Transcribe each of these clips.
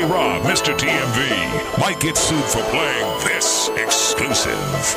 Rob, Mr. TMV, might get sued for playing this exclusive.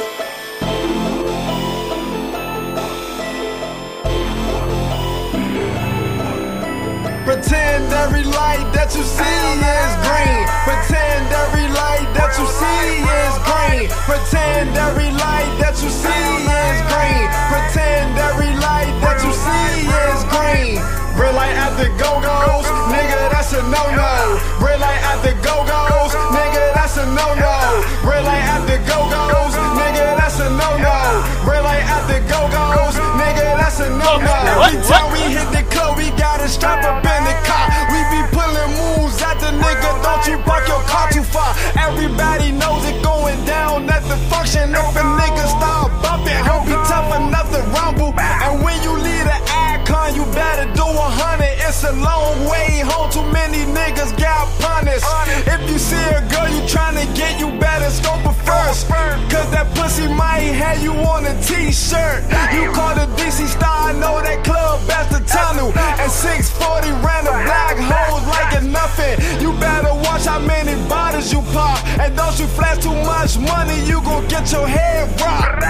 Pretend every light that you see is green. Pretend every light that you see is green. Pretend every light that you see is green. Pretend every light that you see is green. Red light at the go-go's, nigga, that's a no-no. Red light at the go-go's, nigga, that's a no-no. Red light at the go-go's, nigga, that's a no-no. Red light at the go-go's, nigga, that's a no-no. Every time we hit the club, we gotta strap up in the car. We be pulling moves at the nigga, don't you park your car too far. Everybody knows it going down at the function. If a nigga start bumping, hope he tough enough to rumble. And when you leave the icon, you better do 100. It's a long way home, too many niggas got punished. If you see a girl you tryna get, you better scope her first, cause that pussy might have you on a t-shirt. You call the DC Star, I know that club best the tunnel. And 640 ran the black holes like it's nothing. You better watch how many bottles you pop, and don't you flash too much money, you gon' get your head rocked.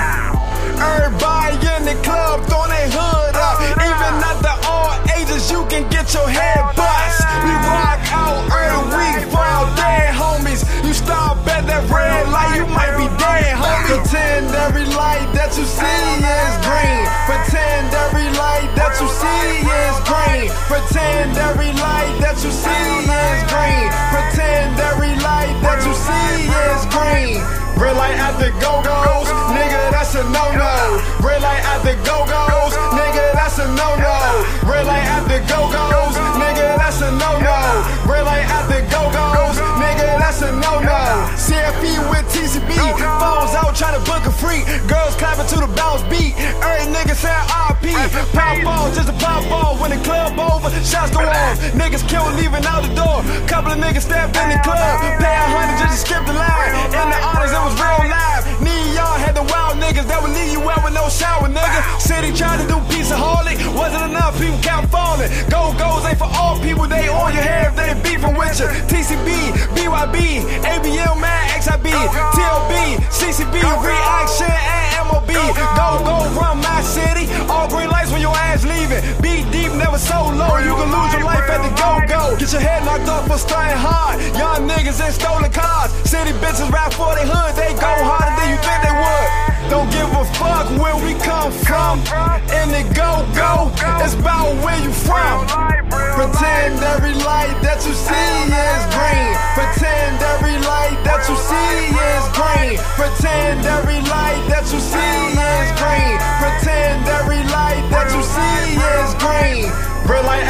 Everybody in the club throwing their hood up. Even at the all ages, you can get your head bust. We rock out every week for our dead homies. You stop at that red light, you might be dead, homie. Pretend every light that you see is green. Pretend every light that you see is green. Pretend every light that you see is green. Pretend every light that you see is green. Red light at the go-go's, nigga, that's a no-no. Red light at the go-go's, nigga, that's a no-no. Red light at the go-go's, nigga, that's a no-no. Red light at the go-go's, nigga, that's a no-no. CFP with TCB, phones out trying to book a freak. Girls clapping to the bounce beat. Every nigga saying RP. Pop ball, just a pop ball. When the club over, shots go off. Niggas killed leaving out the door. Couple of niggas stepped in the club. Pay 100 just to skip the line. In the honors, it was real live. Neon had the wild niggas that would leave you out with no shower, nigga. City tried to do pizza holic, wasn't enough, people kept falling. Go-go's ain't for all people, they on your hair if they beefing with you. TCB, BYB, ABL, man, XIB, TLB, CCB, reaction, and MOB. Go, run my city, all green lights when your ass leaving. Be deep, never so low, you can lose your life at the go-go. Get your head knocked off for stunting hard. Young niggas in stolen cars. City bitches rap for their hood, they go harder than you think they would. Don't give a fuck where we come from. In the go-go, it's about where you from. Pretend every light that you see is green. Pretend every light that you see is green. Pretend every light that you see is green. Pretend every light that you see is green. Red light